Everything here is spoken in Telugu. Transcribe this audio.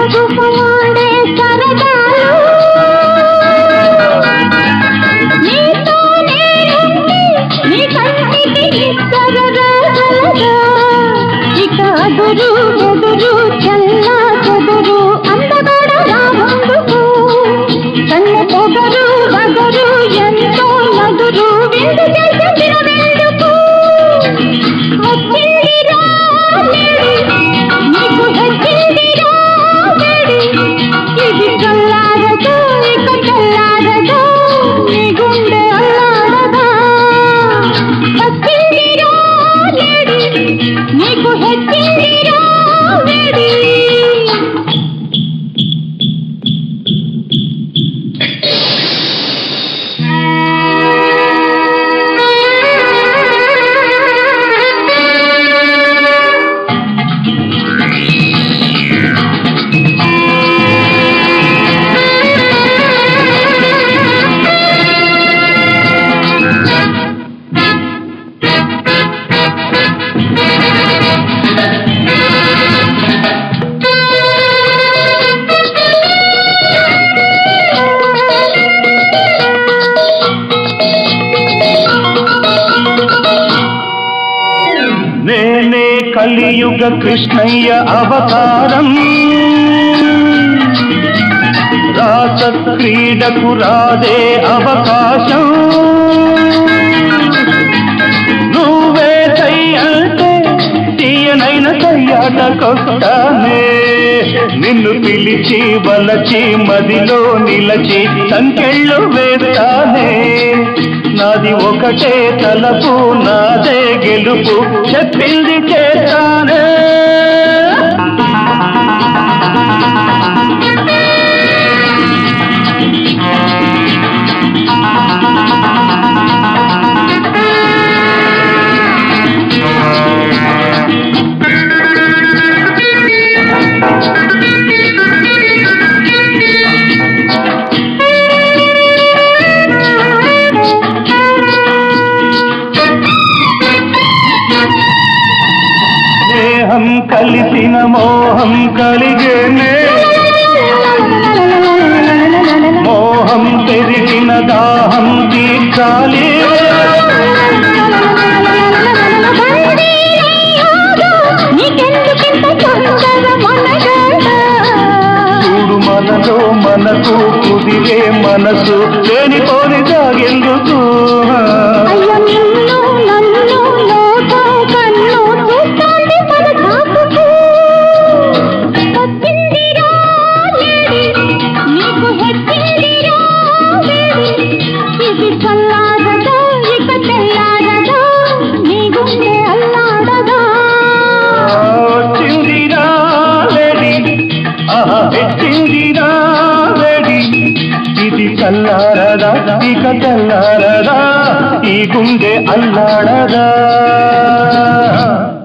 గుసగుసలాడే సరదాలు నీతో నేనుండి నీ కంటికి నిక్కరగా ఇక అదురు ఎదురు చల్లా చెదురు అందగడ రాముందుకు కన్నె పొగరు వగరు ఎంతో నదురు విందు చేసి తినవెందుకు వచ్చిందిరా నీకు వచ్చిందిరా ఇది చల్లారదు ఇక చల్లారదు నీ గుండె అల్లాడదా వచ్చిందిరా నీకు వచ్చిందిరా వేడి నేనే కలియుగ కృష్ణయ్య అవతారం రాస క్రీడకు రాదే అవకాశం నువ్వే సై అంటే తీయనైన సయ్యాటకొస్తానే నిన్ను పిలిచి వలచి మదిలో నిలచి సంకెళ్ళు వేస్తానే నాది ఒకటే తలపు నాదే గెలుపు చెప్పింది చేస్తానే స్నేహం కలిసిన మోహం కలిగేనే మోహం పెరిగిన దాహం తీర్చాలి చూడు మనలో మనకు కుదిరే మనసు లేనిపోని సాగెందుకు ఇది చల్లారదా ఇక తెల్లారదా నీ గుండె అల్లాడదా వచ్చిందిరా వేడి పెట్టిందిరా వేడి ఇది చల్లారదా ఇక తెల్లారదా ఈ గుండె అల్లాడదా